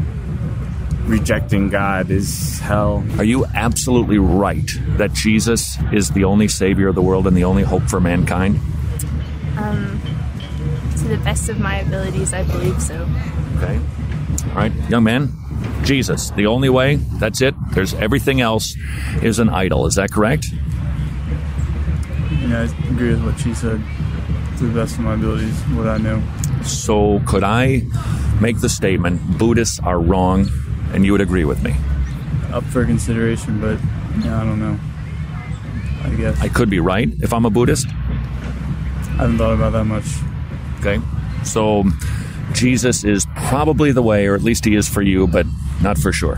rejecting God is hell. Are you absolutely right that Jesus is the only Savior of the world and the only hope for mankind? Um, to the best of my abilities, I believe so. Okay. All right, young man, Jesus, the only way, that's it. There's everything else is an idol. Is that correct? Yeah, I agree with what she said. To the best of my abilities, what I know. So could I make the statement, Buddhists are wrong, and you would agree with me? Up for consideration, but yeah, I don't know. I guess. I could be right if I'm a Buddhist? I haven't thought about that much. Okay. So Jesus is probably the way, or at least he is for you, but not for sure.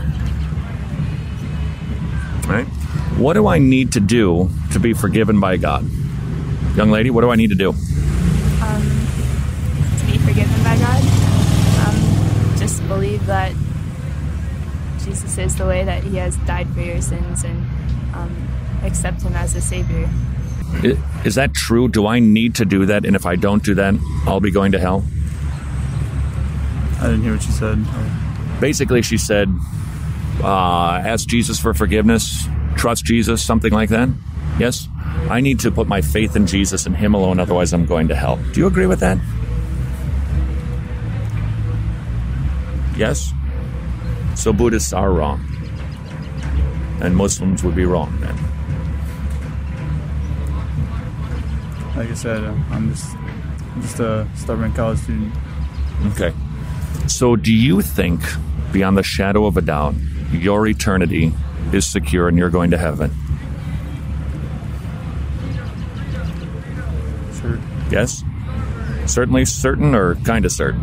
All right. What do I need to do to be forgiven by God? Young lady, what do I need to do? Um, to be forgiven by God, um, just believe that Jesus is the way, that he has died for your sins, and um, accept him as a savior. Is that true? Do I need to do that? And if I don't do that, I'll be going to hell? I didn't hear what she said. Basically, she said, uh, ask Jesus for forgiveness, trust Jesus, something like that. Yes? I need to put my faith in Jesus and him alone, otherwise I'm going to hell. Do you agree with that? Yes? So Buddhists are wrong. And Muslims would be wrong then. Like I said, I'm just, I'm just a stubborn college student. Okay. So do you think, beyond the shadow of a doubt, your eternity is secure and you're going to heaven? Sure. Yes? Certainly certain or kind of certain?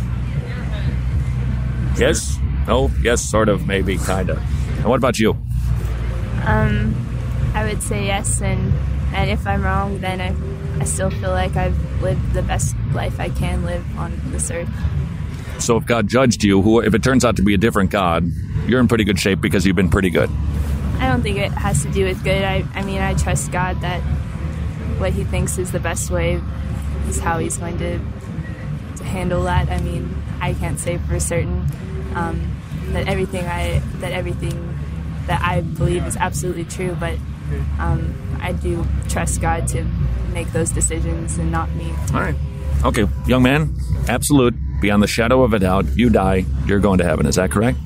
Sure. Yes? No? Yes, sort of, maybe, kind of. And what about you? Um, I would say yes, and, and if I'm wrong, then I, I still feel like I've lived the best life I can live on this earth. So if God judged you, who, if it turns out to be a different God, you're in pretty good shape because you've been pretty good. I don't think it has to do with good. I, I mean, I trust God that what he thinks is the best way is how he's going to, to handle that. I mean, I can't say for certain um, that everything I that everything that I believe is absolutely true, but um, I do trust God to make those decisions and not me. All right. Okay, young man, absolute, beyond the shadow of a doubt, you die, you're going to heaven. Is that correct?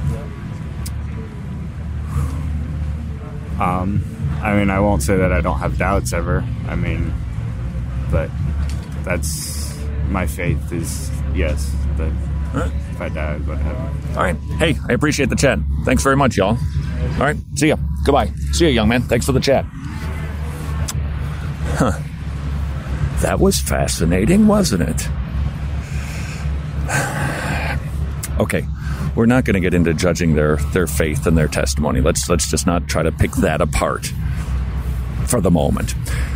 Um, I mean, I won't say that I don't have doubts ever. I mean, but that's my faith is yes, that right. If I die, I'll go to heaven. All right. Hey, I appreciate the chat. Thanks very much, y'all. All right. See ya. Goodbye. See ya, young man. Thanks for the chat. Huh. That was fascinating, wasn't it? Okay. We're not going to get into judging their, their faith and their testimony. Let's let's just not try to pick that apart for the moment.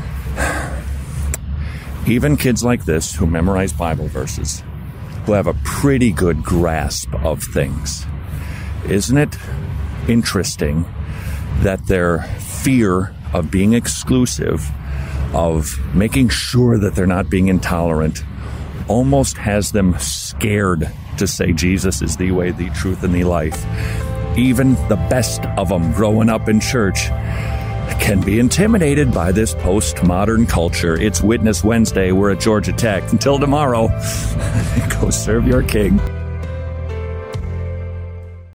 Even kids like this who memorize Bible verses, who have a pretty good grasp of things, isn't it interesting that their fear of being exclusive, of making sure that they're not being intolerant, almost has them scared to say Jesus is the way, the truth, and the life. Even the best of them growing up in church can be intimidated by this postmodern culture. It's Witness Wednesday. We're at Georgia Tech. Until tomorrow, go serve your King.